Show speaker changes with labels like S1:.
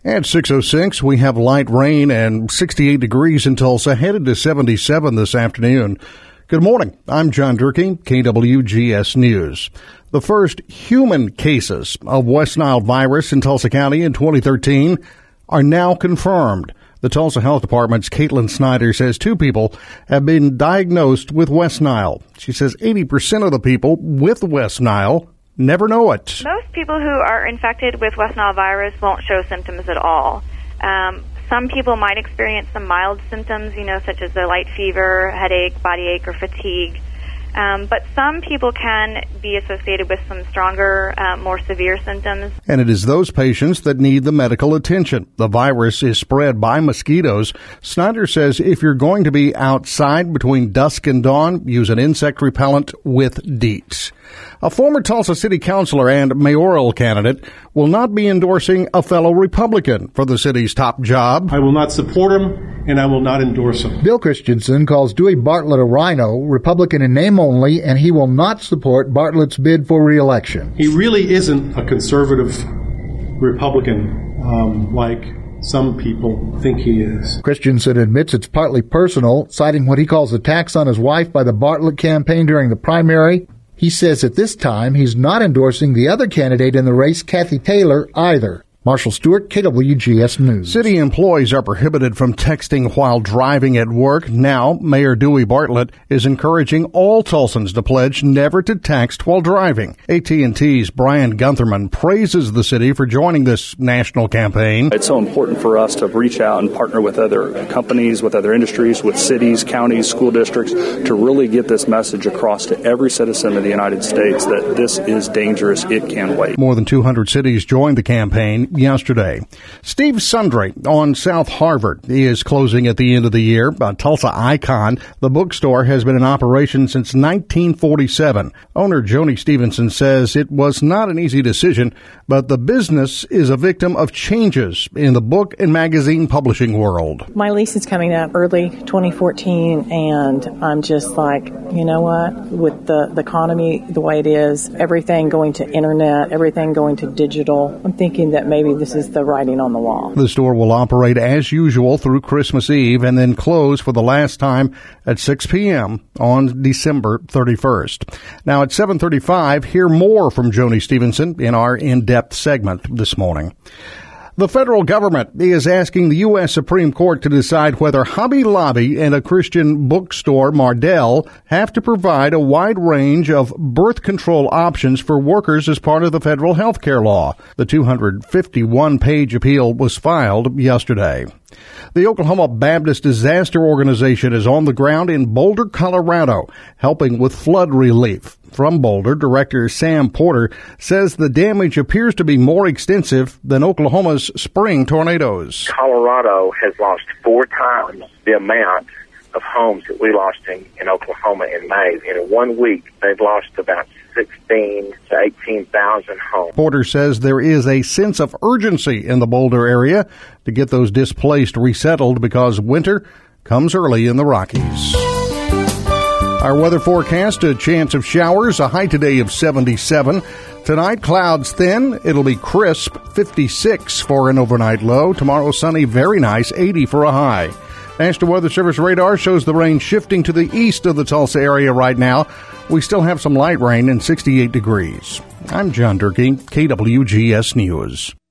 S1: At 6:06, we have light rain and 68 degrees in Tulsa, headed to 77 this afternoon. Good morning. I'm John Durkee, KWGS News. The first human cases of West Nile virus in Tulsa County in 2013 are now confirmed. The Tulsa Health Department's Caitlin Snyder says 2 people have been diagnosed with West Nile. She says 80% of the people with West Nile never know it.
S2: Most people who are infected with West Nile virus won't show symptoms at all. Some people might experience some mild symptoms, such as a light fever, headache, body ache, or fatigue. But some people can be associated with some stronger, more severe symptoms.
S1: And it is those patients that need the medical attention. The virus is spread by mosquitoes. Snyder says if you're going to be outside between dusk and dawn, use an insect repellent with DEET. A former Tulsa City Councilor and mayoral candidate will not be endorsing a fellow Republican for the city's top job.
S3: I will not support him, and I will not endorse him.
S4: Bill Christensen calls Dewey Bartlett a rhino, Republican in name only, and he will not support Bartlett's bid for re-election.
S3: He really isn't a conservative Republican like some people think he is.
S4: Christensen admits it's partly personal, citing what he calls attacks on his wife by the Bartlett campaign during the primary. He says at this time he's not endorsing the other candidate in the race, Kathy Taylor, either. Marshall Stewart, KWGS News.
S1: City employees are prohibited from texting while driving at work. Now, Mayor Dewey Bartlett is encouraging all Tulsans to pledge never to text while driving. AT&T's Brian Guntherman praises the city for joining this national campaign.
S5: It's so important for us to reach out and partner with other companies, with other industries, with cities, counties, school districts to really get this message across to every citizen of the United States that this is dangerous. It can wait.
S1: More than 200 cities joined the campaign yesterday. Steve Sundry on South Harvard is closing at the end of the year. A Tulsa icon, the bookstore has been in operation since 1947. Owner Joni Stevenson says it was not an easy decision, but the business is a victim of changes in the book and magazine publishing world.
S6: My lease is coming up early 2014, and I'm just like, you know what? With the economy the way it is, everything going to internet, everything going to digital, I'm thinking that maybe this is the writing on the wall.
S1: The store will operate as usual through Christmas Eve and then close for the last time at 6 p.m. on December 31st. Now at 7:35, hear more from Joni Stevenson in our in-depth segment this morning. The federal government is asking the U.S. Supreme Court to decide whether Hobby Lobby and a Christian bookstore, Mardel, have to provide a wide range of birth control options for workers as part of the federal health care law. The 251-page appeal was filed yesterday. The Oklahoma Baptist Disaster Organization is on the ground in Boulder, Colorado, helping with flood relief. From Boulder, Director Sam Porter says the damage appears to be more extensive than Oklahoma's spring tornadoes.
S7: Colorado has lost 4 times the amount of homes that we lost in Oklahoma in May. In 1 week, they've lost about 16 to 18,000 homes.
S1: Porter says there is a sense of urgency in the Boulder area to get those displaced resettled because winter comes early in the Rockies. Our weather forecast, a chance of showers, a high today of 77. Tonight, clouds thin. It'll be crisp, 56 for an overnight low. Tomorrow, sunny, very nice, 80 for a high. National Weather Service radar shows the rain shifting to the east of the Tulsa area right now. We still have some light rain and 68 degrees. I'm John Durkee, KWGS News.